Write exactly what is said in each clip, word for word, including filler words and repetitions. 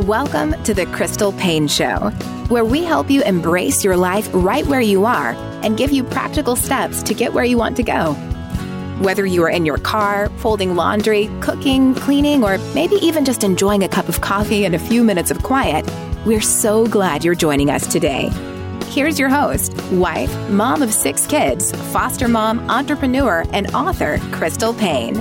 Welcome to the Crystal Paine Show, where we help you embrace your life right where you are and give you practical steps to get where you want to go. Whether you are in your car, folding laundry, cooking, cleaning, or maybe even just enjoying a cup of coffee and a few minutes of quiet, we're so glad you're joining us today. Here's your host, wife, mom of six kids, foster mom, entrepreneur, and author, Crystal Paine.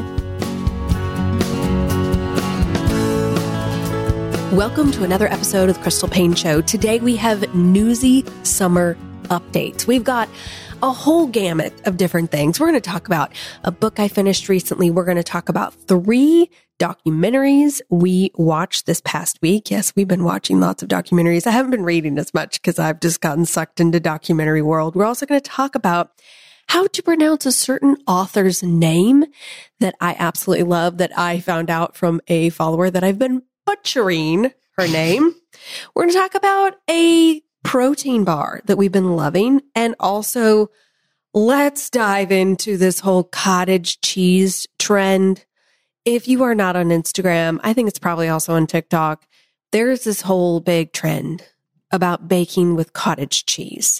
Welcome to another episode of the Crystal Paine Show. Today we have newsy summer updates. We've got a whole gamut of different things. We're going to talk about a book I finished recently. We're going to talk about three documentaries we watched this past week. Yes, we've been watching lots of documentaries. I haven't been reading as much because I've just gotten sucked into documentary world. We're also going to talk about how to pronounce a certain author's name that I absolutely love, that I found out from a follower that I've been butchering her name. We're going to talk about a protein bar that we've been loving. And also, let's dive into this whole cottage cheese trend. If you are not on Instagram, I think it's probably also on TikTok. There's this whole big trend about baking with cottage cheese.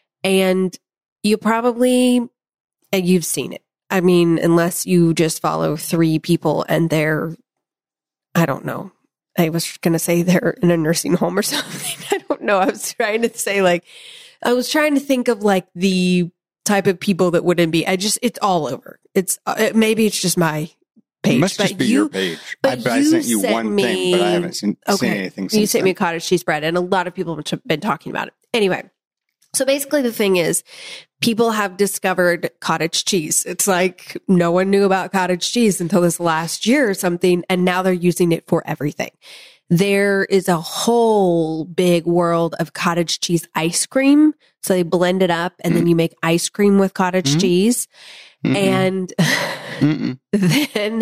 And you probably, and you've seen it. I mean, unless you just follow three people and they're, I don't know. I was going to say they're in a nursing home or something. I don't know. I was trying to say like, I was trying to think of like the type of people that wouldn't be, I just, it's all over. It's, uh, maybe it's just my page. It must but just be you, your page. But I, I you sent you sent one me, thing, but I haven't seen, okay, seen anything since You sent then. me a cottage cheese bread, and a lot of people have been talking about it. Anyway. So basically the thing is, people have discovered cottage cheese. It's like no one knew about cottage cheese until this last year or something, and now they're using it for everything. There is a whole big world of cottage cheese ice cream. So they blend it up and mm. then you make ice cream with cottage mm. cheese. Mm-mm. And Mm-mm. then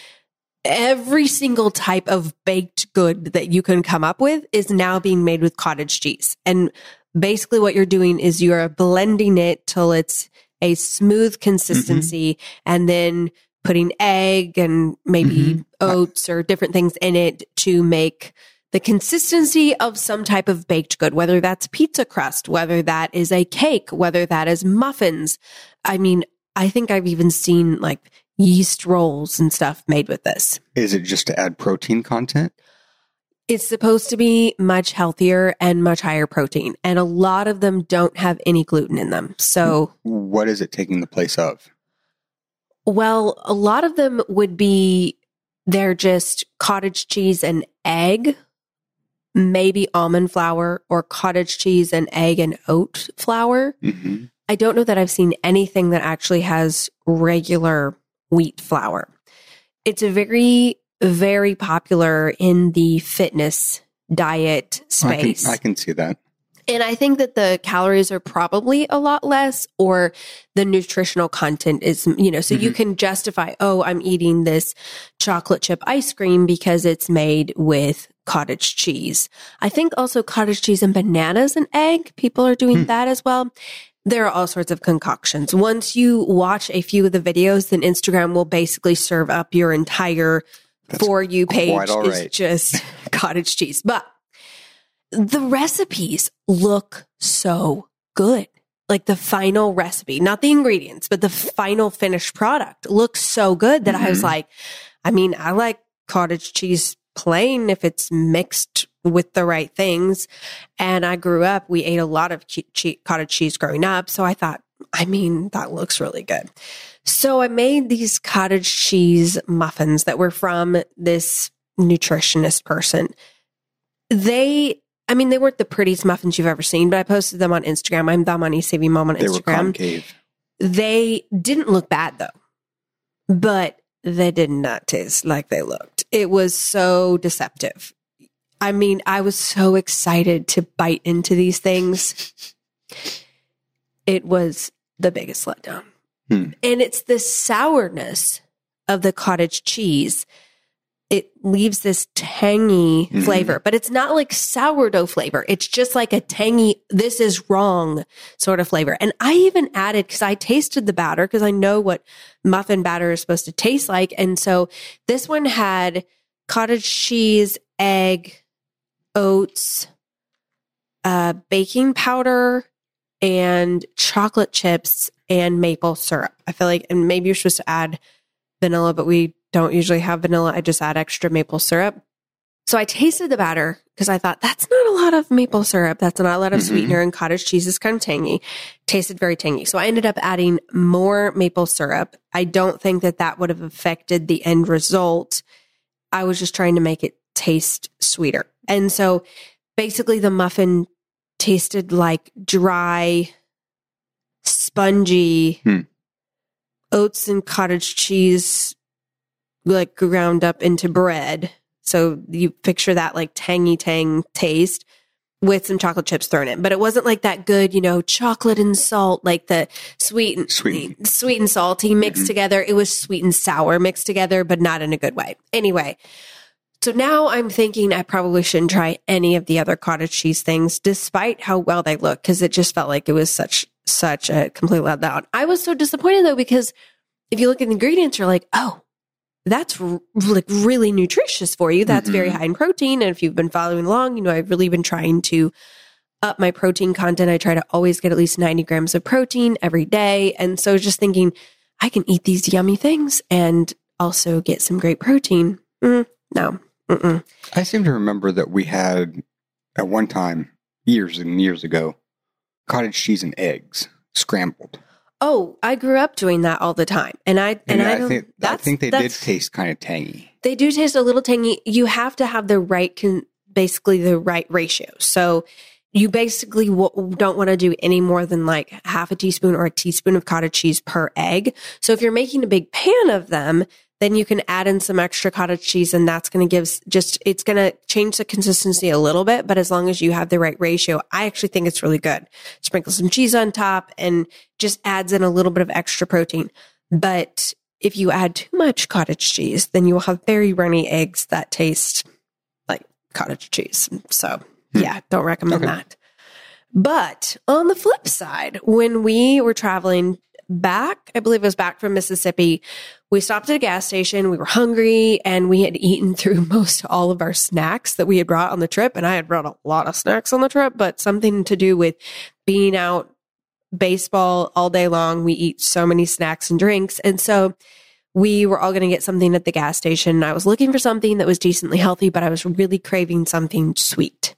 every single type of baked good that you can come up with is now being made with cottage cheese. And basically what you're doing is you're blending it till it's a smooth consistency, mm-hmm. and then putting egg and maybe mm-hmm. oats or different things in it to make the consistency of some type of baked good, whether that's pizza crust, whether that is a cake, whether that is muffins. I mean, I think I've even seen like yeast rolls and stuff made with this. Is it just to add protein content? It's supposed to be much healthier and much higher protein. And a lot of them don't have any gluten in them. So what is it taking the place of? Well, a lot of them would be, they're just cottage cheese and egg, maybe almond flour, or cottage cheese and egg and oat flour. Mm-hmm. I don't know that I've seen anything that actually has regular wheat flour. It's a very, very popular in the fitness diet space. I can, I can see that. And I think that the calories are probably a lot less, or the nutritional content is, you know, so mm-hmm. you can justify, oh, I'm eating this chocolate chip ice cream because it's made with cottage cheese. I think also cottage cheese and bananas and egg, people are doing mm. that as well. There are all sorts of concoctions. Once you watch a few of the videos, then Instagram will basically serve up your entire That's For You page is right. just cottage cheese. But the recipes look so good. Like the final recipe, not the ingredients, but the final finished product looks so good that mm-hmm. I was like, I mean, I like cottage cheese plain if it's mixed with the right things. And I grew up, we ate a lot of che- che- cottage cheese growing up. So I thought, I mean, that looks really good. So I made these cottage cheese muffins that were from this nutritionist person. They, I mean, they weren't the prettiest muffins you've ever seen, but I posted them on Instagram. I'm Damani Savvy Mom on they Instagram. They were concave. They didn't look bad though, but they did not taste like they looked. It was so deceptive. I mean, I was so excited to bite into these things. It was the biggest letdown. Hmm. And it's the sourness of the cottage cheese. It leaves this tangy mm-hmm. flavor, but it's not like sourdough flavor. It's just like a tangy, this is wrong sort of flavor. And I even added, because I tasted the batter, because I know what muffin batter is supposed to taste like. And so this one had cottage cheese, egg, oats, uh, baking powder, and chocolate chips and maple syrup. I feel like, and maybe you're supposed to add vanilla, but we don't usually have vanilla. I just add extra maple syrup. So I tasted the batter because I thought that's not a lot of maple syrup. That's not a lot of Mm-hmm. sweetener, and cottage cheese is kind of tangy. Tasted very tangy. So I ended up adding more maple syrup. I don't think that that would have affected the end result. I was just trying to make it taste sweeter. And so basically the muffin tasted like dry, spongy Hmm. oats and cottage cheese, like ground up into bread. So you picture that like tangy tang taste with some chocolate chips thrown in. But it wasn't like that good, you know, chocolate and salt, like the sweet and Sweet. sweet and salty mixed Mhm. together. It was sweet and sour mixed together, but not in a good way. Anyway, so now I'm thinking I probably shouldn't try any of the other cottage cheese things, despite how well they look, because it just felt like it was such such a complete letdown. I was so disappointed though, because if you look at the ingredients, you're like, oh, that's r- like really nutritious for you. That's very Mhm. high in protein. And if you've been following along, you know, I've really been trying to up my protein content. I try to always get at least ninety grams of protein every day. And so just thinking I can eat these yummy things and also get some great protein. Mm, no. Mm-mm. I seem to remember that we had at one time, years and years ago, cottage cheese and eggs scrambled. Oh, I grew up doing that all the time. And I, and, And, I, I, don't, think I that's- think they did that's- taste kind of tangy. They do taste a little tangy. You have to have the right, con- basically the right ratio. So you basically w- don't want to do any more than like half a teaspoon or a teaspoon of cottage cheese per egg. So if you're making a big pan of them, then you can add in some extra cottage cheese, and that's going to give just, it's going to change the consistency a little bit. But as long as you have the right ratio, I actually think it's really good. Sprinkle some cheese on top and just adds in a little bit of extra protein. But if you add too much cottage cheese, then you will have very runny eggs that taste like cottage cheese. So yeah, don't recommend Okay. that. But on the flip side, when we were traveling back, I believe it was back from Mississippi, we stopped at a gas station. We were hungry and we had eaten through most all of our snacks that we had brought on the trip. And I had brought a lot of snacks on the trip, but something to do with being out baseball all day long. We eat so many snacks and drinks. And so we were all going to get something at the gas station. I was looking for something that was decently healthy, but I was really craving something sweet.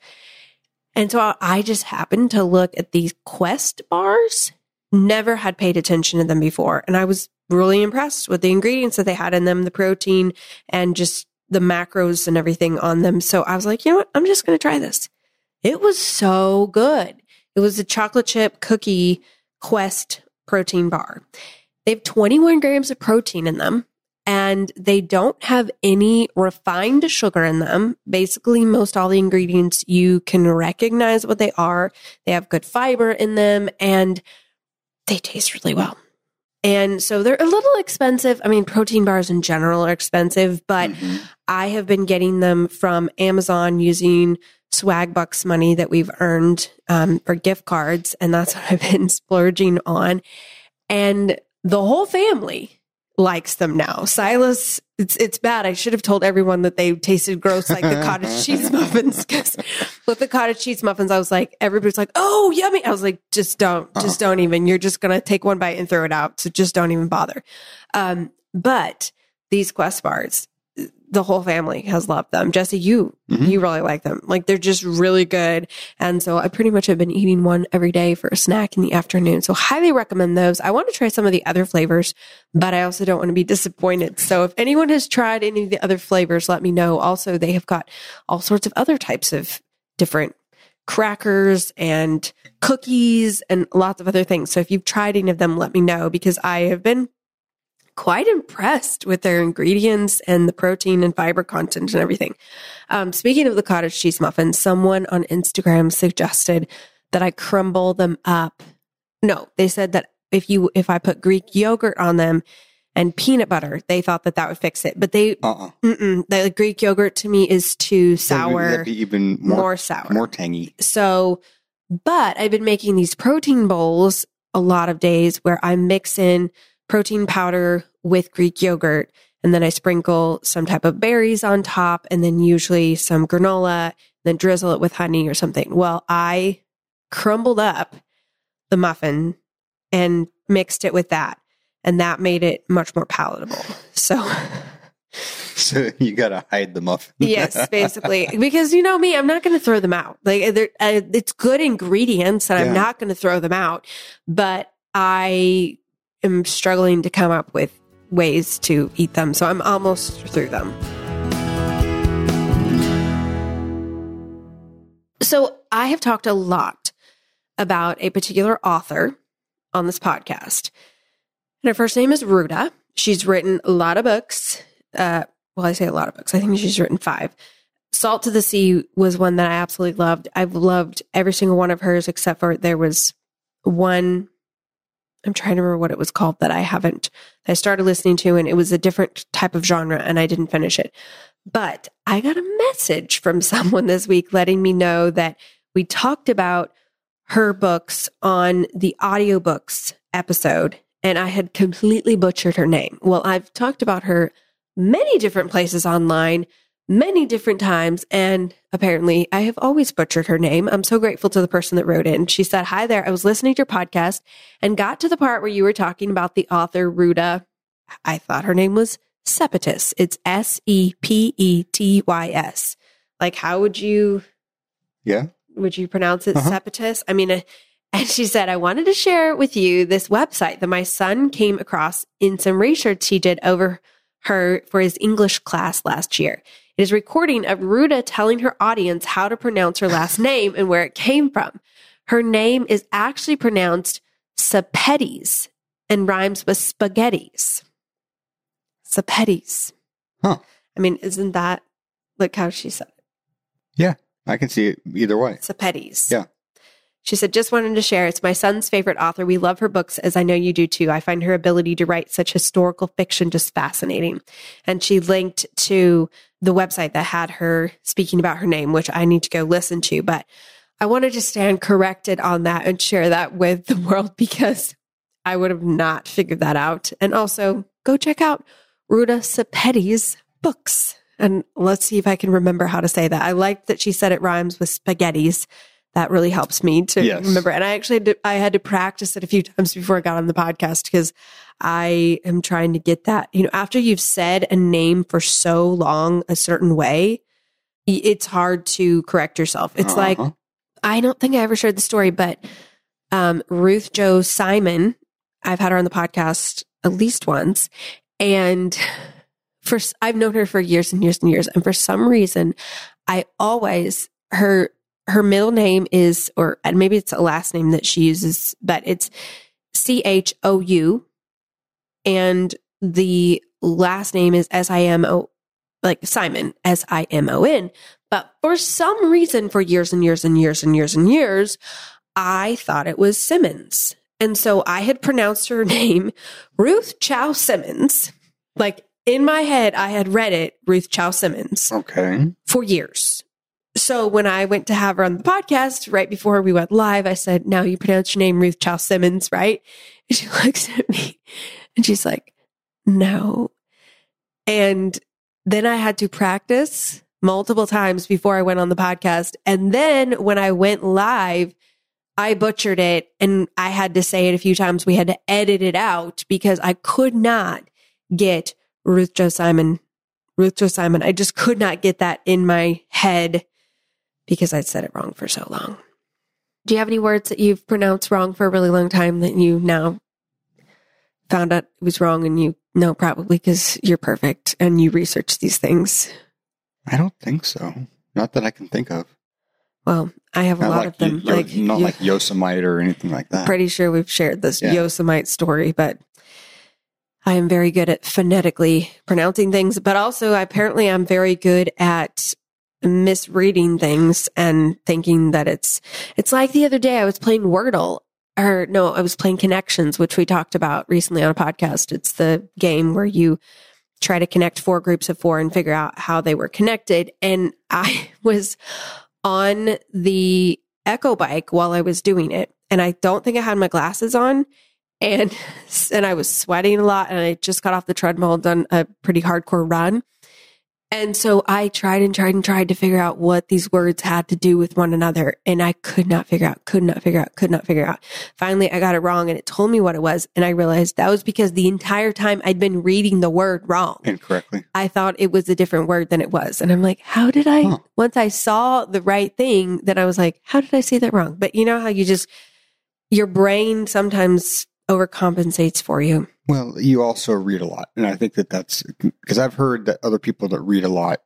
And so I just happened to look at these Quest bars. Never had paid attention to them before. And I was really impressed with the ingredients that they had in them, the protein and just the macros and everything on them. So I was like, you know what? I'm just going to try this. It was so good. It was a chocolate chip cookie Quest protein bar. They have twenty-one grams of protein in them, and they don't have any refined sugar in them. Basically, most all the ingredients, you can recognize what they are. They have good fiber in them, and they taste really well. And so they're a little expensive. I mean, protein bars in general are expensive, but Mhm. I have been getting them from Amazon using swag bucks money that we've earned um, for gift cards. And that's what I've been splurging on. And the whole family likes them now. Silas, it's it's bad. I should have told everyone that they tasted gross like the cottage cheese muffins. Because with the cottage cheese muffins, I was like, everybody's like, oh, yummy. I was like, just don't, just don't even. You're just going to take one bite and throw it out. So just don't even bother. Um, but these Quest bars, the whole family has loved them. Jesse, you, Mhm. you really like them. Like they're just really good. And so I pretty much have been eating one every day for a snack in the afternoon. So highly recommend those. I want to try some of the other flavors, but I also don't want to be disappointed. So if anyone has tried any of the other flavors, let me know. Also, they have got all sorts of other types of different crackers and cookies and lots of other things. So if you've tried any of them, let me know, because I have been quite impressed with their ingredients and the protein and fiber content and everything. Um, speaking of the cottage cheese muffins, someone on Instagram suggested that I crumble them up. No, they said that if you, if I put Greek yogurt on them and peanut butter, they thought that that would fix it. But they, Uh-uh. mm-mm, the Greek yogurt to me is too That'd be- sour, that'd be even more, more sour. more tangy. So, but I've been making these protein bowls a lot of days where I mix in protein powder with Greek yogurt. And then I sprinkle some type of berries on top, and then usually some granola, then drizzle it with honey or something. Well, I crumbled up the muffin and mixed it with that. And that made it much more palatable. So, so you got to hide the muffin. Yes, basically. Because you know me, I'm not going to throw them out. Like uh, it's good ingredients and yeah. I'm not going to throw them out. But I am struggling to come up with ways to eat them. So I'm almost through them. So I have talked a lot about a particular author on this podcast. And her first name is Ruda. She's written a lot of books. Uh, well, I say a lot of books. I think she's written five. Salt to the Sea was one that I absolutely loved. I've loved every single one of hers, except for there was one, I'm trying to remember what it was called that I haven't, that I started listening to, and it was a different type of genre, and I didn't finish it. But I got a message from someone this week letting me know that we talked about her books on the audiobooks episode, and I had completely butchered her name. Well, I've talked about her many different places online, many different times, and apparently I have always butchered her name. I'm so grateful to the person that wrote in. She said, "Hi there. I was listening to your podcast and got to the part where you were talking about the author Ruda. I thought her name was Sepetus. It's S E P E T Y S. Like, how would you... Yeah. Would you pronounce it uh-huh. Sepetus? I mean, uh, and she said, I wanted to share with you this website that my son came across in some research he did over her for his English class last year. It is a recording of Ruda telling her audience how to pronounce her last name and where it came from. Her name is actually pronounced Sepetes and rhymes with spaghettis. Sepetes. Huh. I mean, isn't that like how she said it? Yeah. I can see it either way. Sepetes. Yeah. She said, just wanted to share. It's my son's favorite author. We love her books, as I know you do too. I find her ability to write such historical fiction just fascinating. And she linked to the website that had her speaking about her name, which I need to go listen to. But I wanted to stand corrected on that and share that with the world because I would have not figured that out. And also go check out Ruda Sepetes' books. And let's see if I can remember how to say that. I liked that she said it rhymes with spaghettis. That really helps me to yes. remember. And I actually did, I had to practice it a few times before I got on the podcast because I am trying to get that. You know, after you've said a name for so long a certain way, it's hard to correct yourself. It's uh-huh. like, I don't think I ever shared the story, but um, Ruth Jo Simon, I've had her on the podcast at least once. And for I've known her for years and years and years. And for some reason, I always, her her middle name is, or maybe it's a last name that she uses, but it's C H O U. And the last name is S I M O, like Simon, S I M O N. But for some reason, for years and years and years and years and years, I thought it was Simmons. And so I had pronounced her name Ruth Chow Simmons. Like in my head, I had read it Ruth Chow Simmons. Okay. For years. So when I went to have her on the podcast, right before we went live, I said, now you pronounce your name Ruth Chow Simmons, right? And she looks at me and she's like, no. And then I had to practice multiple times before I went on the podcast. And then when I went live, I butchered it and I had to say it a few times. We had to edit it out because I could not get Ruth Jo Simon, Ruth Jo Simon. I just could not get that in my head because I'd said it wrong for so long. Do you have any words that you've pronounced wrong for a really long time that you now found out it was wrong and you know probably because you're perfect and you research these things? I don't think so. Not that I can think of. Well, I have a not lot like of them. Yo- like Not you, like Yosemite or anything like that. Pretty sure we've shared this yeah. Yosemite story, but I am very good at phonetically pronouncing things, but also apparently I'm very good at misreading things and thinking that it's, it's like the other day I was playing Wordle or no, I was playing Connections, which we talked about recently on a podcast. It's the game where you try to connect four groups of four and figure out how they were connected. And I was on the Echo bike while I was doing it. And I don't think I had my glasses on. And, and I was sweating a lot, and I just got off the treadmill, done a pretty hardcore run. And so I tried and tried and tried to figure out what these words had to do with one another. And I could not figure out, could not figure out, could not figure out. Finally, I got it wrong, and it told me what it was. And I realized that was because the entire time I'd been reading the word wrong. Incorrectly. I thought it was a different word than it was. And I'm like, how did I, huh. once I saw the right thing, then I was like, how did I say that wrong? But you know how you just, your brain sometimes overcompensates for you. Well, you also read a lot. And I think that that's because I've heard that other people that read a lot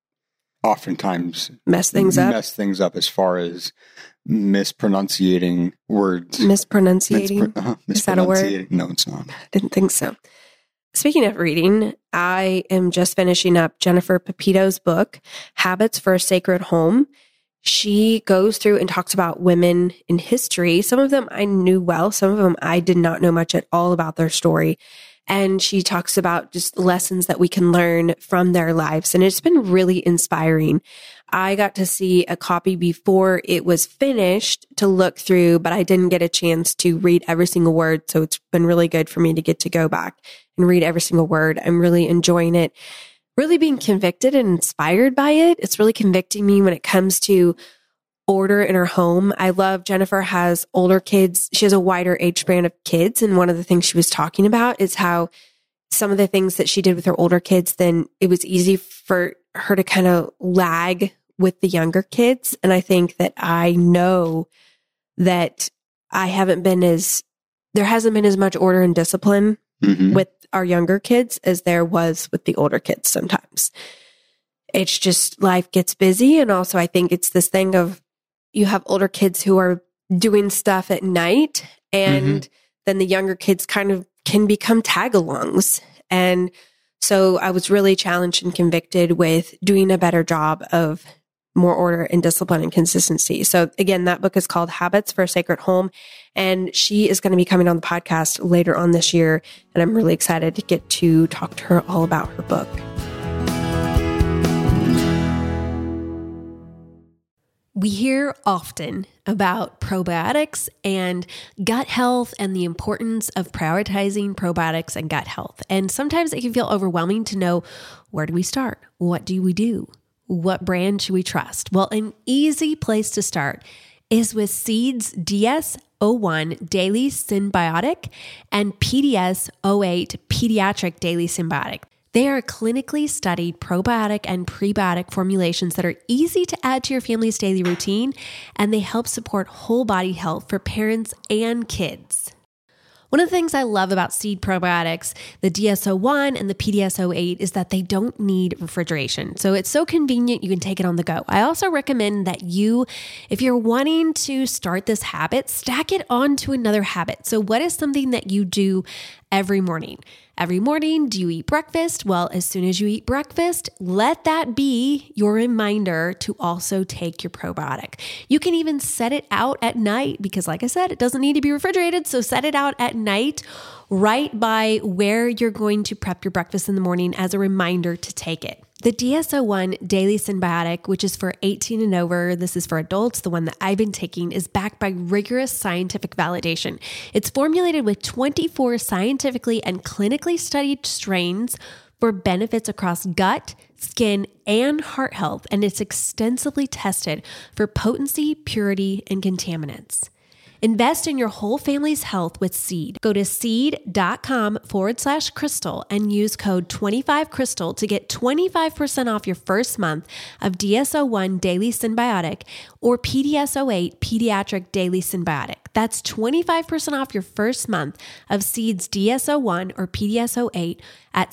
oftentimes mess things up. Mess things up as far as mispronunciating words. Mispronunciating? Mispr- uh-huh. Is that a word? No, it's not. I didn't think so. Speaking of reading, I am just finishing up Jennifer Pepito's book, Habits for a Sacred Home. She goes through and talks about women in history. Some of them I knew well. Some of them I did not know much at all about their story. And she talks about just lessons that we can learn from their lives. And it's been really inspiring. I got to see a copy before it was finished to look through, but I didn't get a chance to read every single word. So it's been really good for me to get to go back and read every single word. I'm really enjoying it. Really being convicted and inspired by it. It's really convicting me when it comes to order in her home. I love Jennifer has older kids. She has a wider age span of kids. And one of the things she was talking about is how some of the things that she did with her older kids, then it was easy for her to kind of lag with the younger kids. And I think that I know that I haven't been as, there hasn't been as much order and discipline mm-hmm. with our younger kids as there was with the older kids sometimes. It's just life gets busy. And also I think it's this thing of you have older kids who are doing stuff at night and mm-hmm. then the younger kids kind of can become tag-alongs. And so I was really challenged and convicted with doing a better job of more order and discipline and consistency. So again, that book is called Habits for a Sacred Home. And she is going to be coming on the podcast later on this year. And I'm really excited to get to talk to her all about her book. We hear often about probiotics and gut health and the importance of prioritizing probiotics and gut health. And sometimes it can feel overwhelming to know, where do we start? What do we do? What brand should we trust? Well, an easy place to start is with Seed's D S zero one Daily Synbiotic and P D S zero eight Pediatric Daily Synbiotic. They are clinically studied probiotic and prebiotic formulations that are easy to add to your family's daily routine, and they help support whole body health for parents and kids. One of the things I love about Seed probiotics, the D S zero one and the P D S zero eight, is that they don't need refrigeration. So it's so convenient, you can take it on the go. I also recommend that you, if you're wanting to start this habit, stack it onto another habit. So what is something that you do every morning? Every morning, do you eat breakfast? Well, as soon as you eat breakfast, let that be your reminder to also take your probiotic. You can even set it out at night because, like I said, it doesn't need to be refrigerated. So set it out at night right by where you're going to prep your breakfast in the morning as a reminder to take it. The D S zero one Daily Synbiotic, which is for eighteen and over, this is for adults, the one that I've been taking, is backed by rigorous scientific validation. It's formulated with twenty-four scientifically and clinically studied strains for benefits across gut, skin, and heart health, and it's extensively tested for potency, purity, and contaminants. Invest in your whole family's health with Seed. Go to seed.com forward slash crystal and use code twenty-five crystal to get twenty-five percent off your first month of D S zero one Daily Synbiotic or P D S zero eight Pediatric Daily Synbiotic. That's twenty-five percent off your first month of Seed's D S zero one or P D S zero eight at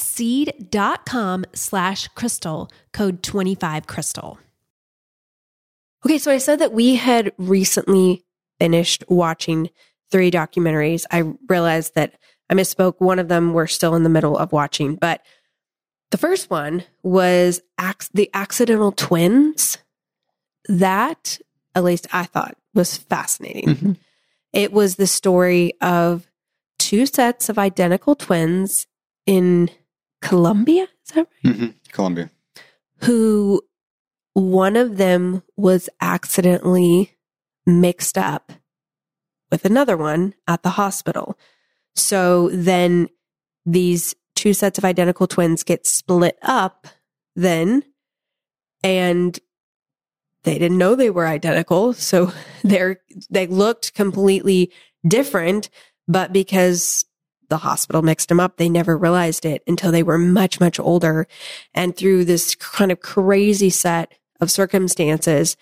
seed.com slash crystal, code twenty-five crystal. Okay, so I said that we had recently finished watching three documentaries. I realized that I misspoke. One of them we're still in the middle of watching, but the first one was Ac- The Accidental Twins. That, at least I thought, was fascinating. Mm-hmm. It was the story of two sets of identical twins in Colombia. Is that right? Mm-hmm. Colombia. Who one of them was accidentally mixed up with another one at the hospital. So then these two sets of identical twins get split up then, and they didn't know they were identical. So they're, they looked completely different, but because the hospital mixed them up, they never realized it until they were much, much older. And through this kind of crazy set of circumstances,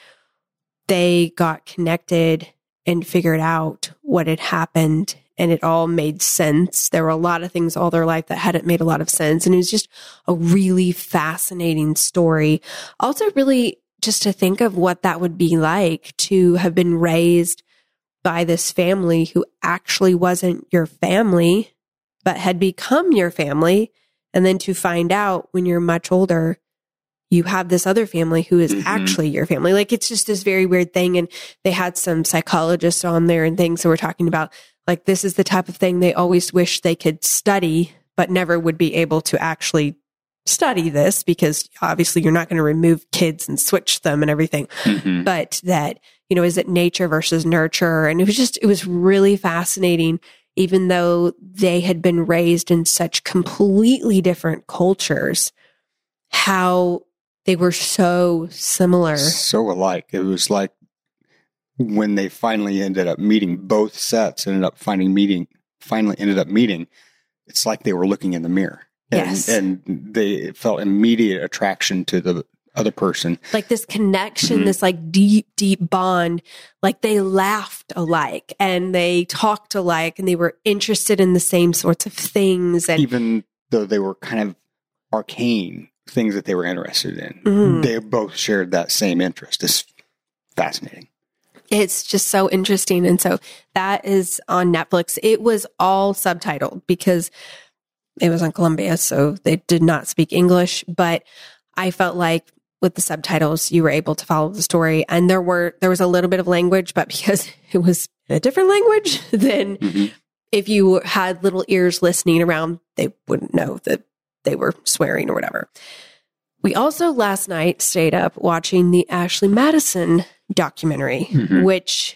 they got connected and figured out what had happened, and it all made sense. There were a lot of things all their life that hadn't made a lot of sense. And it was just a really fascinating story. Also, really just to think of what that would be like to have been raised by this family who actually wasn't your family, but had become your family. And then to find out when you're much older, you have this other family who is mm-hmm. actually your family. Like, it's just this very weird thing. And they had some psychologists on there and things that were talking about, like, this is the type of thing they always wish they could study, but never would be able to actually study this, because obviously you're not going to remove kids and switch them and everything. Mm-hmm. But that, you know, is it nature versus nurture? And it was just, it was really fascinating, even though they had been raised in such completely different cultures, how they were so similar. So alike. It was like when they finally ended up meeting, both sets ended up finding meeting, finally ended up meeting. It's like they were looking in the mirror. And, Yes. and they felt immediate attraction to the other person. Like this connection, Mm-hmm. this like deep, deep bond. Like they laughed alike and they talked alike and they were interested in the same sorts of things. And Even though they were kind of arcane things that they were interested in, Mhm. they both shared that same interest. It's fascinating. it's just so interesting. And so that is on Netflix. It was all subtitled because it was on Columbia, so they did not speak English, but I felt like with the subtitles, you were able to follow the story. And there were, there was a little bit of language, but because it was a different language, then Mm-hmm. if you had little ears listening around, they wouldn't know that they were swearing or whatever. We also last night stayed up watching the Ashley Madison documentary, Mhm. which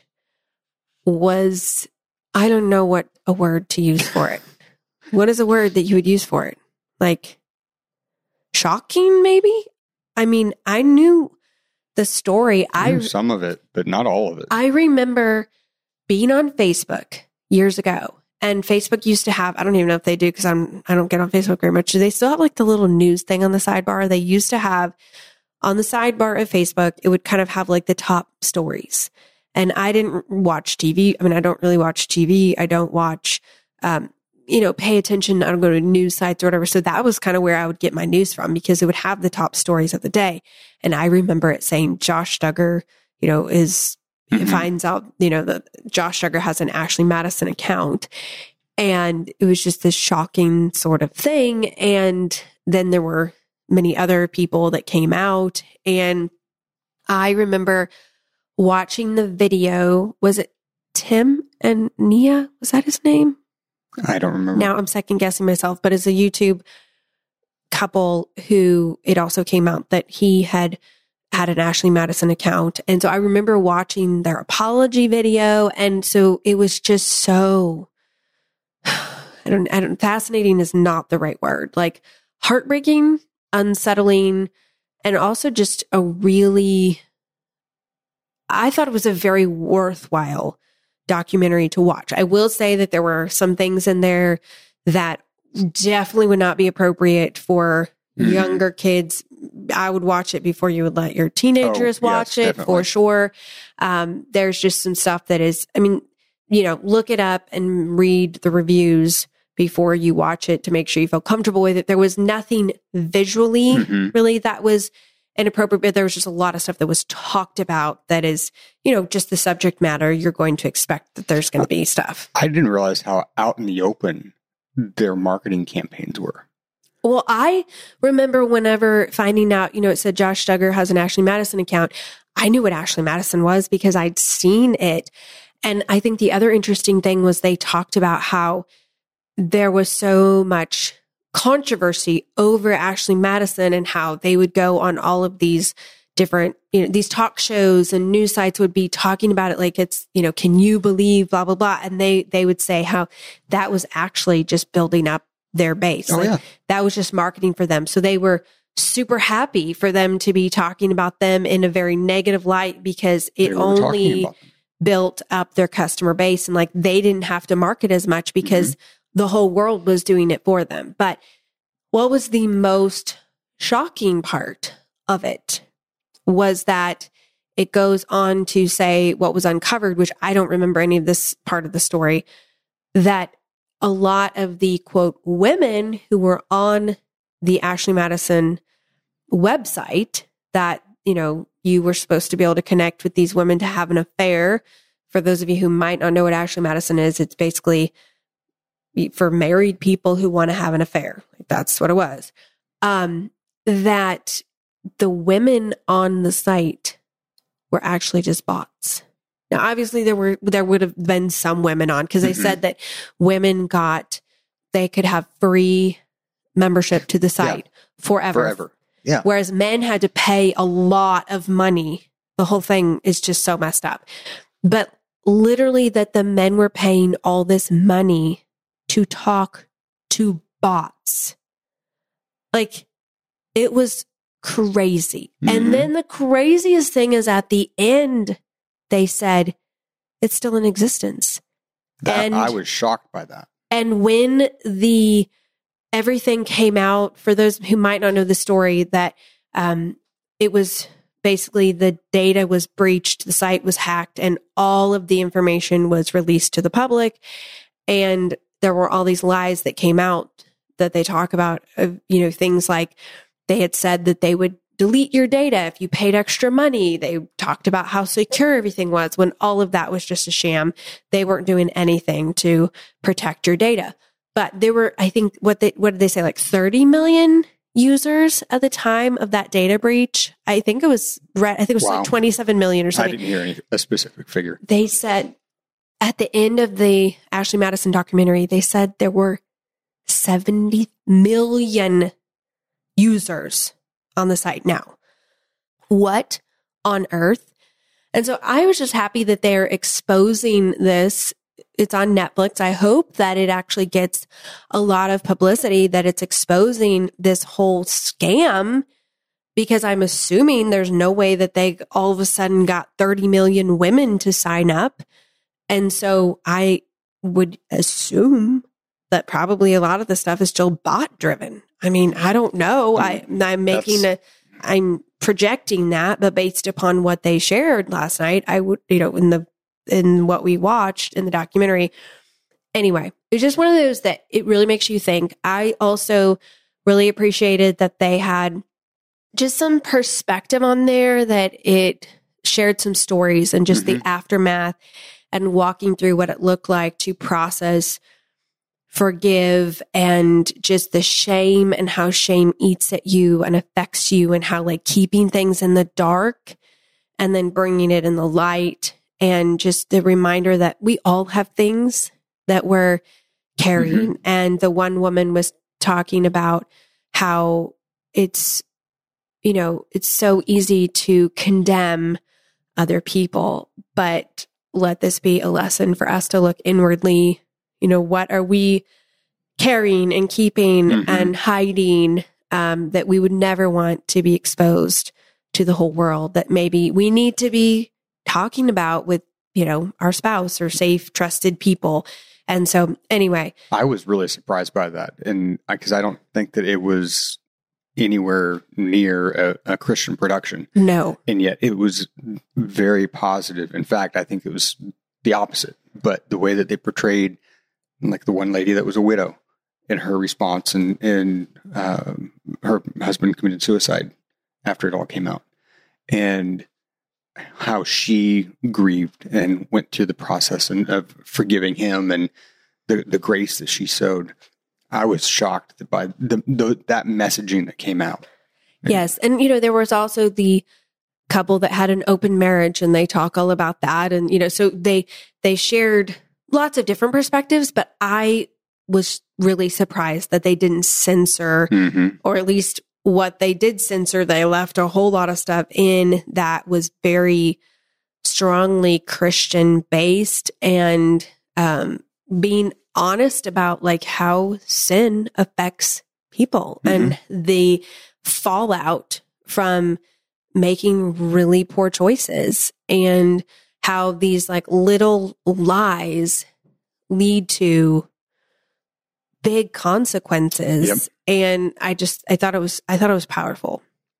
was, I don't know what a word to use for it. What is a word that you would use for it? Like shocking, maybe? I mean, I knew the story. I I knew some of it, but not all of it. I remember being on Facebook years ago, and Facebook used to have, I don't even know if they do because I'm, I don't get on Facebook very much. Do they still have like the little news thing on the sidebar? They used to have on the sidebar of Facebook, it would kind of have like the top stories. And I didn't watch T V. I mean, I don't really watch T V. I don't watch, um, you know, pay attention. I don't go to news sites or whatever. So that was kind of where I would get my news from, because it would have the top stories of the day. And I remember it saying Josh Duggar, you know, is mm-hmm. finds out, you know, that Josh Duggar has an Ashley Madison account. And it was just this shocking sort of thing. And then there were many other people that came out. And I remember watching the video. Was it Tim and Nia? Was that his name? I don't remember. Now I'm second guessing myself, but it's a YouTube couple who it also came out that he had had an Ashley Madison account. And so I remember watching their apology video. And so it was just so, I don't, I don't, fascinating is not the right word. Like heartbreaking, unsettling, and also just a really, I thought it was a very worthwhile documentary to watch. I will say that there were some things in there that definitely would not be appropriate for mm-hmm. younger kids. I would watch it before you would let your teenagers oh, watch yes, it definitely. For sure. Um, there's just some stuff that is, I mean, you know, look it up and read the reviews before you watch it to make sure you feel comfortable with it. There was nothing visually mm-hmm. really that was inappropriate, but there was just a lot of stuff that was talked about that is, you know, just the subject matter. You're going to expect that there's going to be stuff. I didn't realize how out in the open their marketing campaigns were. Well, I remember whenever finding out, you know, it said Josh Duggar has an Ashley Madison account. I knew what Ashley Madison was because I'd seen it. And I think the other interesting thing was they talked about how there was so much controversy over Ashley Madison and how they would go on all of these different, you know, these talk shows and news sites would be talking about it like it's, you know, can you believe blah, blah, blah. And they, they would say how that was actually just building up their base. Oh, like, yeah. That was just marketing for them. So they were super happy for them to be talking about them in a very negative light because it only built up their customer base. And like they didn't have to market as much because mm-hmm. the whole world was doing it for them. But what was the most shocking part of it was that it goes on to say what was uncovered, which I don't remember any of this part of the story, that a lot of the quote women who were on the Ashley Madison website that, you know, you were supposed to be able to connect with these women to have an affair. For those of you who might not know what Ashley Madison is, it's basically for married people who want to have an affair. That's what it was. Um, that the women on the site were actually just bots. Now, obviously there were, there would have been some women on because they mm-hmm. said that women got, they could have free membership to the site yeah. forever. Forever. Yeah. Whereas men had to pay a lot of money. The whole thing is just so messed up. But literally that the men were paying all this money to talk to bots. Like it was crazy. Mm-hmm. And then the craziest thing is at the end, they said it's still in existence. That, and I was shocked by that. And when the everything came out, for those who might not know the story, that um, it was basically the data was breached, the site was hacked, and all of the information was released to the public. And there were all these lies that came out that they talk about, uh, you know, things like they had said that they would delete your data if you paid extra money. They talked about how secure everything was when all of that was just a sham. They weren't doing anything to protect your data. But there were, I think, what they what did they say, like thirty million users at the time of that data breach? I think it was, I think it was wow. like twenty-seven million or something. I didn't hear any, a specific figure. They said at the end of the Ashley Madison documentary, they said there were seventy million users on the site now. What on earth? And so I was just happy that they're exposing this. It's on Netflix. I hope that it actually gets a lot of publicity, that it's exposing this whole scam, because I'm assuming there's no way that they all of a sudden got thirty million women to sign up. And so I would assume that probably a lot of the stuff is still bot driven. I mean, I don't know. I, I'm making That's... a, I'm projecting that, but based upon what they shared last night, I would, you know, in the, in what we watched in the documentary. Anyway, it's just one of those that it really makes you think. I also really appreciated that they had just some perspective on there, that it shared some stories and just mm-hmm. the aftermath and walking through what it looked like to process, forgive, and just the shame and how shame eats at you and affects you, and how like keeping things in the dark and then bringing it in the light. And just the reminder that we all have things that we're carrying. Mm-hmm. And the one woman was talking about how it's, you know, it's so easy to condemn other people, but let this be a lesson for us to look inwardly. You know, what are we carrying and keeping mm-hmm. and hiding um, that we would never want to be exposed to the whole world, that maybe we need to be talking about with, you know, our spouse or safe, trusted people. And so anyway, I was really surprised by that. And because I, I don't think that it was anywhere near a, a Christian production. No. And yet it was very positive. In fact, I think it was the opposite, but the way that they portrayed, like the one lady that was a widow in her response, and, and um, her husband committed suicide after it all came out, and how she grieved and went through the process and, of forgiving him, and the, the grace that she showed. I was shocked by the, the that messaging that came out. Yes. And, you know, there was also the couple that had an open marriage, and they talk all about that. And, you know, so they, they shared lots of different perspectives, but I was really surprised that they didn't censor mm-hmm. or at least what they did censor, they left a whole lot of stuff in that was very strongly Christian based and um, being honest about like how sin affects people mm-hmm. and the fallout from making really poor choices and how these like little lies lead to big consequences. Yep. And I just, I thought it was, I thought it was powerful.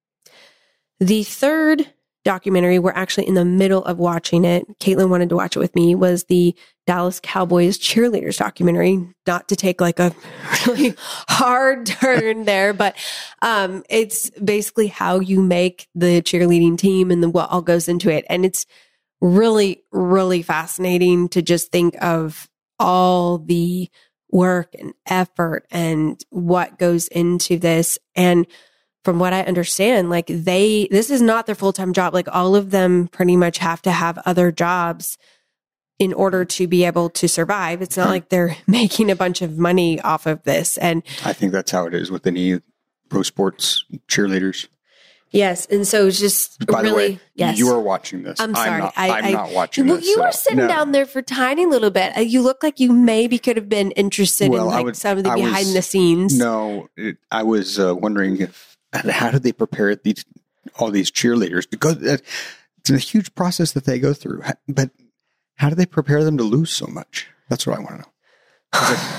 The third documentary, we're actually in the middle of watching it. Caitlin wanted to watch it with me, was the Dallas Cowboys cheerleaders documentary. Not to take like a really hard turn there, but um, it's basically how you make the cheerleading team and the, what all goes into it. And it's really, really fascinating to just think of all the work and effort and what goes into this. And from what I understand, like they, this is not their full-time job. Like all of them pretty much have to have other jobs in order to be able to survive. It's not like they're making a bunch of money off of this. And I think that's how it is with any pro sports cheerleaders. Yes. And so it's just By really, the way, yes. you are watching this. I'm sorry. I'm not, I, I'm I, not watching well, this. You were all. sitting no. down there for a tiny little bit. You look like you maybe could have been interested well, in like would, some of the I behind was, the scenes. No, it, I was uh, wondering if, how did they prepare these, all these cheerleaders to go? It's a huge process that they go through, but how do they prepare them to lose so much? That's what I want to know.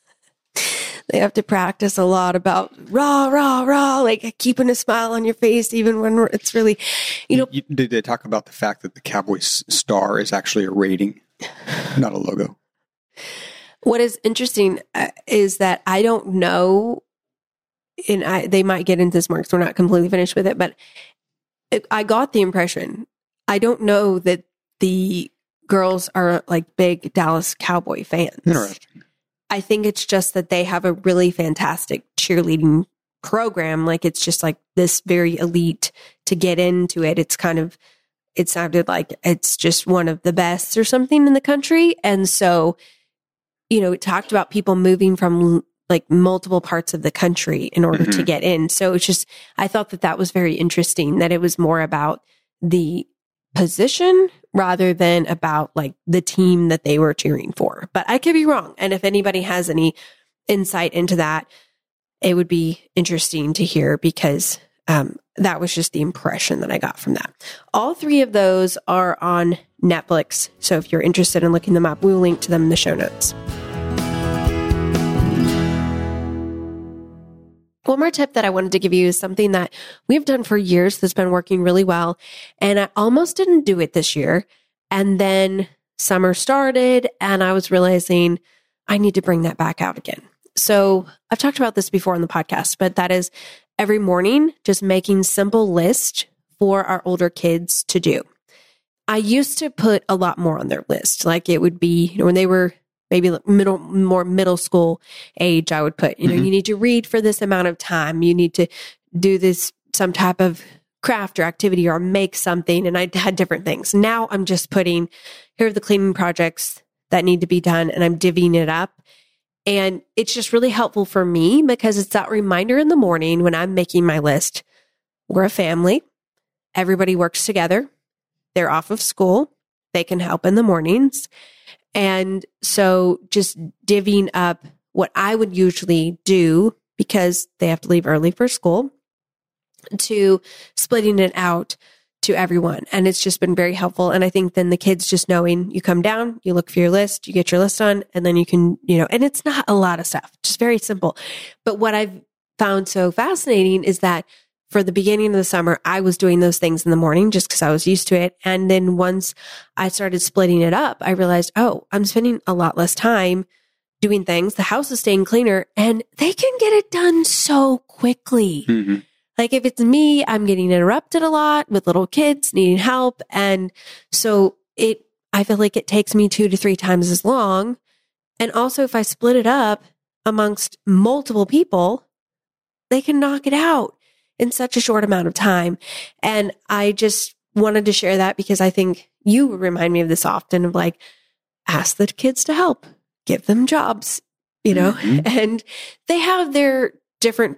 They have to practice a lot about rah, rah, rah, like keeping a smile on your face, even when it's really, you know. You, you, did they talk about the fact that the Cowboys star is actually a rating, not a logo? What is interesting uh, is that I don't know, and I, they might get into this more because we're not completely finished with it, but it, I got the impression, I don't know that the girls are like big Dallas Cowboy fans. Interesting. I think it's just that they have a really fantastic cheerleading program. Like it's just like this very elite to get into it. It's kind of, it sounded like it's just one of the best or something in the country. And so, you know, it talked about people moving from like multiple parts of the country in order mm-hmm. to get in. So it's just, I thought that that was very interesting, that it was more about the position rather than about like the team that they were cheering for. But I could be wrong. And if anybody has any insight into that, it would be interesting to hear, because um, that was just the impression that I got from that. All three of those are on Netflix. So if you're interested in looking them up, we'll link to them in the show notes. One more tip that I wanted to give you is something that we've done for years that's been working really well. And I almost didn't do it this year. And then summer started and I was realizing I need to bring that back out again. So I've talked about this before on the podcast, but that is every morning, just making simple lists for our older kids to do. I used to put a lot more on their list. Like it would be, you know, when they were maybe middle, more middle school age, I would put, you know, mm-hmm. you need to read for this amount of time. You need to do this, some type of craft or activity or make something. And I had different things. Now I'm just putting, here are the cleaning projects that need to be done. And I'm divvying it up. And it's just really helpful for me because it's that reminder in the morning when I'm making my list. We're a family. Everybody works together. They're off of school. They can help in the mornings. And so just divvying up what I would usually do, because they have to leave early for school, to splitting it out to everyone. And it's just been very helpful. And I think then the kids just knowing, you come down, you look for your list, you get your list on, and then you can, you know, and it's not a lot of stuff, just very simple. But what I've found so fascinating is that for the beginning of the summer, I was doing those things in the morning just because I was used to it. And then once I started splitting it up, I realized, oh, I'm spending a lot less time doing things. The house is staying cleaner and they can get it done so quickly. Mm-hmm. Like if it's me, I'm getting interrupted a lot with little kids needing help. And so it, I feel like it takes me two to three times as long. And also if I split it up amongst multiple people, they can knock it out in such a short amount of time. And I just wanted to share that because I think you remind me of this often, of like, ask the kids to help, give them jobs, you know, mm-hmm. and they have their different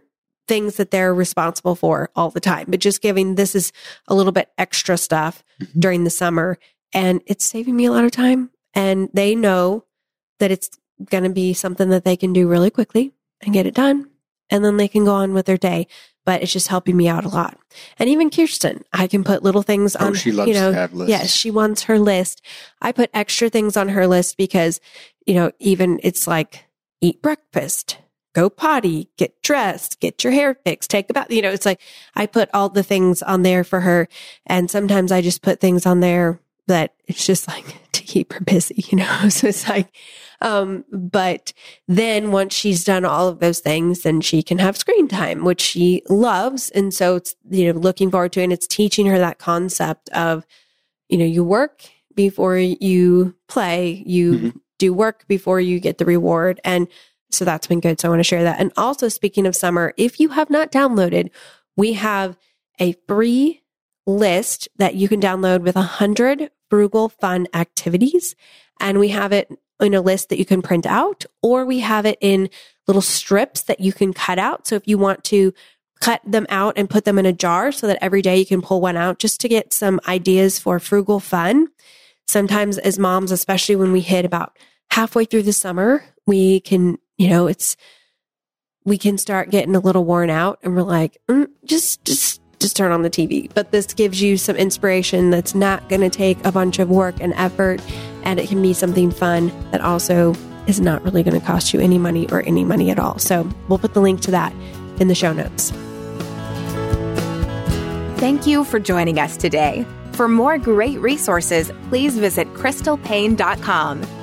things that they're responsible for all the time, but just giving this is a little bit extra stuff mm-hmm. during the summer. And it's saving me a lot of time. And they know that it's going to be something that they can do really quickly and get it done. And then they can go on with their day. But it's just helping me out a lot. And even Kirsten, I can put little things on, oh, she loves you know, to have lists. Yes, she wants her list. I put extra things on her list because, you know, even it's like eat breakfast, go potty, get dressed, get your hair fixed, take a bath. You know, it's like I put all the things on there for her. And sometimes I just put things on there that it's just like to keep her busy, you know? So it's like, um, but then once she's done all of those things, then she can have screen time, which she loves. And so it's, you know, looking forward to it. And it's teaching her that concept of, you know, you work before you play, you mm-hmm. do work before you get the reward. And so that's been good. So I want to share that. And also speaking of summer, if you have not downloaded, we have a free list that you can download with a hundred frugal fun activities. And we have it in a list that you can print out, or we have it in little strips that you can cut out. So if you want to cut them out and put them in a jar so that every day you can pull one out just to get some ideas for frugal fun. Sometimes as moms, especially when we hit about halfway through the summer, we can, you know, it's, we can start getting a little worn out and we're like, mm, just, just, just turn on the T V. But this gives you some inspiration that's not going to take a bunch of work and effort. And it can be something fun that also is not really going to cost you any money or any money at all. So we'll put the link to that in the show notes. Thank you for joining us today. For more great resources, please visit crystal paine dot com.